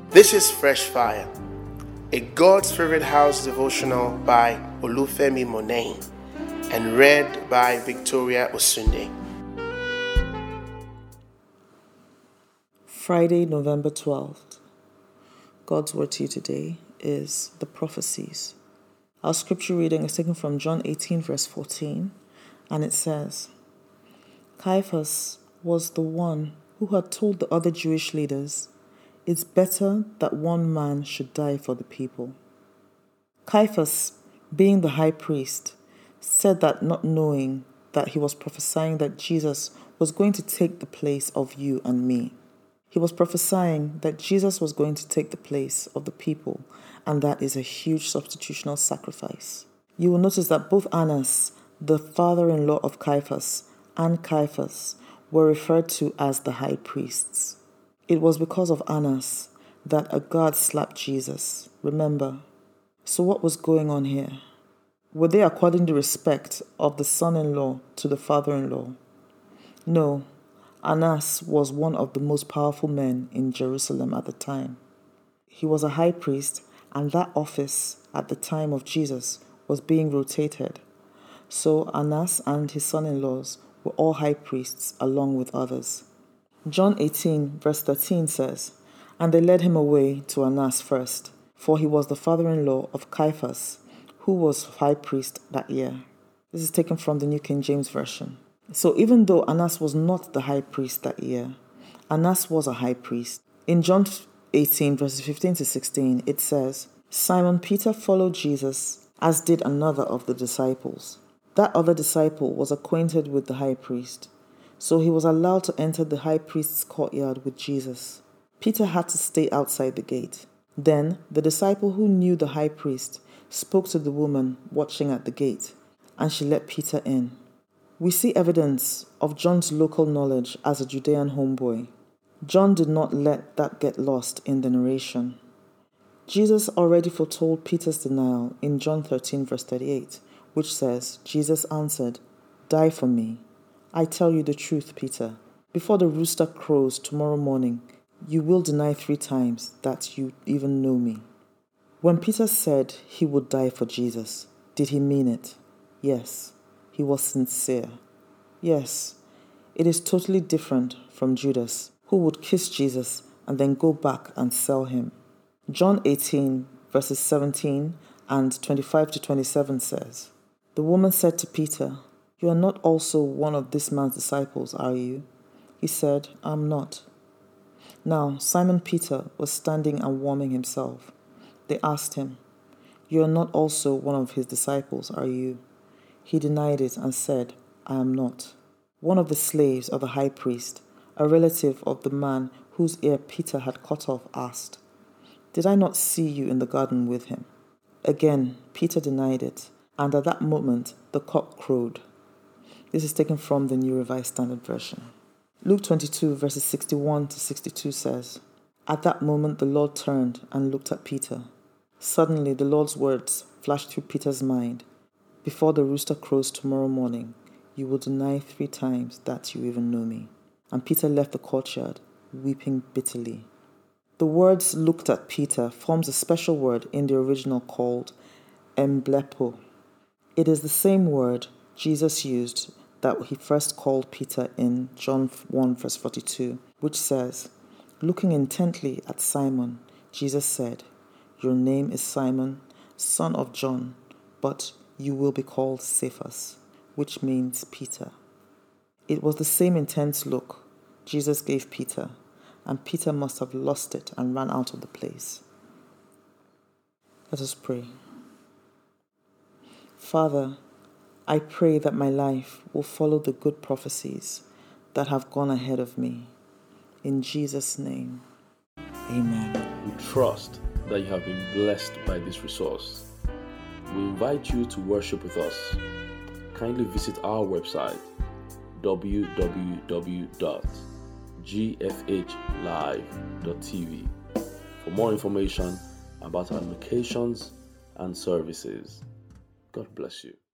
This is Fresh Fire, a God's Favorite House devotional by Olufemi Monain and read by Victoria Osunde. Friday, November 12th. God's word to you today is the prophecies. Our scripture reading is taken from John 18, verse 14, and it says, Caiaphas was the one who had told the other Jewish leaders, "It's better that one man should die for the people." Caiaphas, being the high priest, said that not knowing that he was prophesying that Jesus was going to take the place of you and me. He was prophesying that Jesus was going to take the place of the people, and that is a huge substitutional sacrifice. You will notice that both Annas, the father-in-law of Caiaphas, and Caiaphas were referred to as the high priests. It was because of Annas that a guard slapped Jesus, remember? So what was going on here? Were they according the respect of the son-in-law to the father-in-law? No, Annas was one of the most powerful men in Jerusalem at the time. He was a high priest, and that office at the time of Jesus was being rotated. So Annas and his son-in-laws were all high priests along with others. John 18, verse 13 says, "And they led him away to Annas first, for he was the father-in-law of Caiaphas, who was high priest that year." This is taken from the New King James Version. So even though Annas was not the high priest that year, Annas was a high priest. In John 18, verses 15 to 16, it says, "Simon Peter followed Jesus, as did another of the disciples. That other disciple was acquainted with the high priest, so he was allowed to enter the high priest's courtyard with Jesus. Peter had to stay outside the gate. Then the disciple who knew the high priest spoke to the woman watching at the gate, and she let Peter in." We see evidence of John's local knowledge as a Judean homeboy. John did not let that get lost in the narration. Jesus already foretold Peter's denial in John 13, verse 38, which says, Jesus answered, "Die for me. I tell you the truth, Peter. Before the rooster crows tomorrow morning, you will deny 3 times that you even know me." When Peter said he would die for Jesus, did he mean it? Yes. He was sincere. Yes. It is totally different from Judas, who would kiss Jesus and then go back and sell him. John 18, verses 17 and 25 to 27 says, "The woman said to Peter, 'You are not also one of this man's disciples, are you?' He said, 'I'm not.' Now Simon Peter was standing and warming himself. They asked him, 'You are not also one of his disciples, are you?' He denied it and said, 'I am not.' One of the slaves of the high priest, a relative of the man whose ear Peter had cut off, asked, 'Did I not see you in the garden with him?' Again, Peter denied it, and at that moment the cock crowed. This is taken from the New Revised Standard Version. Luke 22, verses 61 to 62 says, "At that moment the Lord turned and looked at Peter. Suddenly the Lord's words flashed through Peter's mind. 'Before the rooster crows tomorrow morning, you will deny 3 times that you even know me.' And Peter left the courtyard, weeping bitterly." The words "looked at Peter" forms a special word in the original called emblepo. It is the same word Jesus used that he first called Peter in John 1, verse 42, which says, "Looking intently at Simon, Jesus said, 'Your name is Simon, son of John, but you will be called Cephas,' which means Peter." It was the same intense look Jesus gave Peter, and Peter must have lost it and ran out of the place. Let us pray. Father, I pray that my life will follow the good prophecies that have gone ahead of me. In Jesus' name, amen. We trust that you have been blessed by this resource. We invite you to worship with us. Kindly visit our website, www.gfhlive.tv, for more information about our locations and services. God bless you.